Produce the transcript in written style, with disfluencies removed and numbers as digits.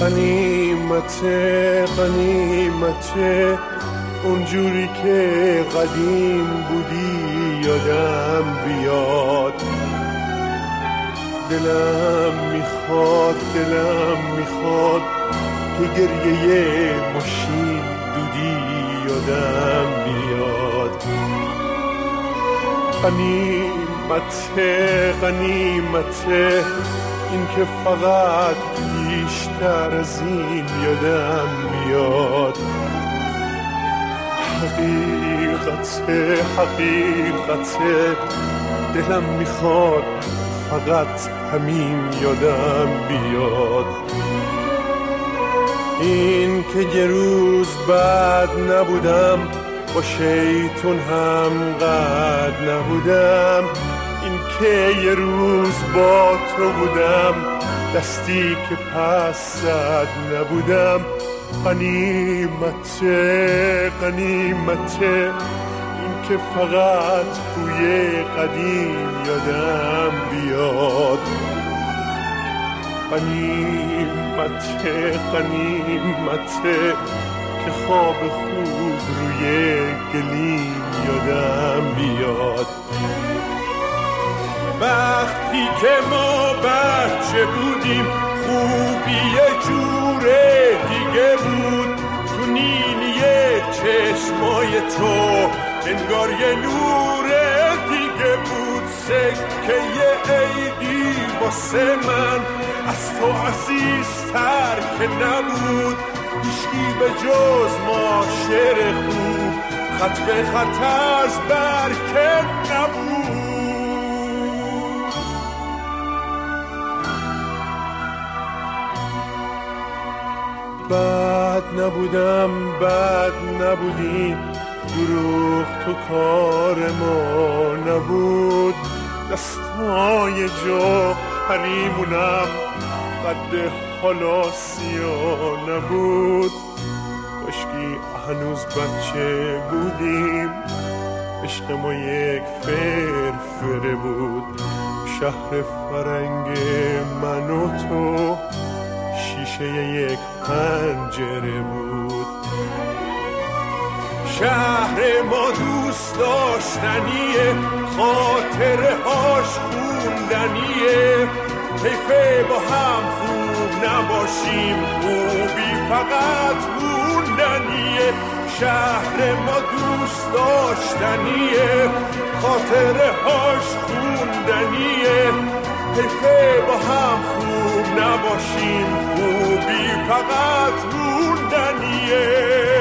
غنیمته غنیمته اونجوری که قدیم بودی یادم بیاد. دلم میخواد که گریه ماشین دودی یادم بیاد. غنیمته این که فقط بیشتر از این یادم بیاد. حقیقته دلم میخواد فقط همین یادم بیاد. این که یه روز بعد نبودم با شیطون هم قد نبودم. این که یه روز با تو بودم دستی که پس زد نبودم. غنیمته این که فقط بوی قدیم یادم بیاد. غنیمته که خواب خوب روی گلیم یادم بیاد. وقتی که ما بچه بودیم خوبی یه جوره دیگه بود. تو نیلیه چشمای تو انگار یه نور دیگه بود. سکه یه عیدی واسه من از تو عزیزتر که نبود. هیچکی به جز ما شعر خوب خط به خط از بر که نبود. بد نبودی دروغ تو کار ما نبود. دستای جوهریمونم قد حالا سیاه نبود. کاشکی هنوز بچه بودیم عشق ما یک فرفره بود. شهر فرنگ من و تو شیشه یک پنجره بود. شهر ما دوست داشتنیه خاطره هاش خوندنیه. حیفه با هم خوب نباشیم خوبی فقط موندنیه. شهر ما دوست داشتنیه خاطره هاش خوندنیه. حیفه با هم خوب نباشیم خوبی فقط موندنیه.